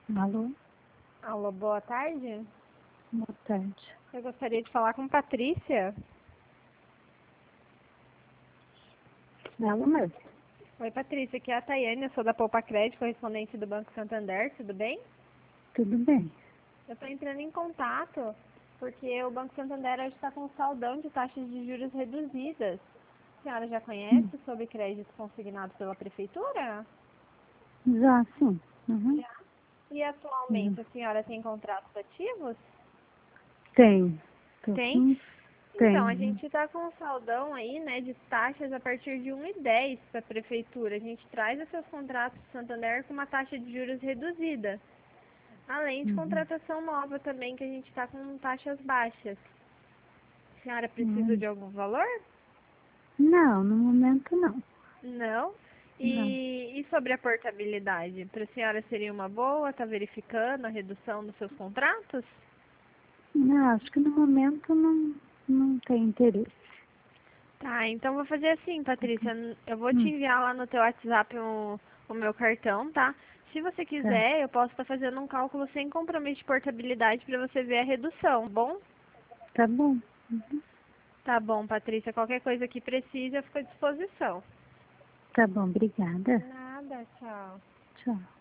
Alô? Alô, boa tarde. Boa tarde. Eu gostaria de falar com Patrícia. Ela mesmo. Oi, Patrícia, aqui é a Tayane, eu sou da Poupa Crédito, correspondente do Banco Santander, tudo bem? Tudo bem? Eu estou entrando em contato porque o Banco Santander hoje está com um saldão de taxas de juros reduzidas. A senhora já Hum. conhece sobre crédito consignado pela Prefeitura? Já sim. Uhum. E Uhum. atualmente a senhora tem contratos ativos? Tem. Tô Tem? com... Então, a Tem. gente está com um saldão aí, né, de taxas a partir de 1,10 para a prefeitura. A gente traz os seus contratos do Santander com uma taxa de juros reduzida. Além de Uhum. contratação nova também, que a gente está com taxas baixas. A senhora precisa Uhum. de algum valor? Não, no momento não. Não. Não. E sobre a portabilidade? Para a senhora seria uma boa? Está verificando a redução dos seus contratos? Não, acho que no momento não tem interesse. Tá, então vou fazer assim, Patrícia. Ok. Eu vou te Hum. enviar lá no teu WhatsApp o meu cartão, tá? Se você Tá. quiser, eu posso estar fazendo um cálculo sem compromisso de portabilidade para você ver a redução, tá bom? Tá bom. Uhum. Tá bom, Patrícia. Qualquer coisa que precise, eu fico à disposição. Tá bom, obrigada. Nada, tchau. Tchau.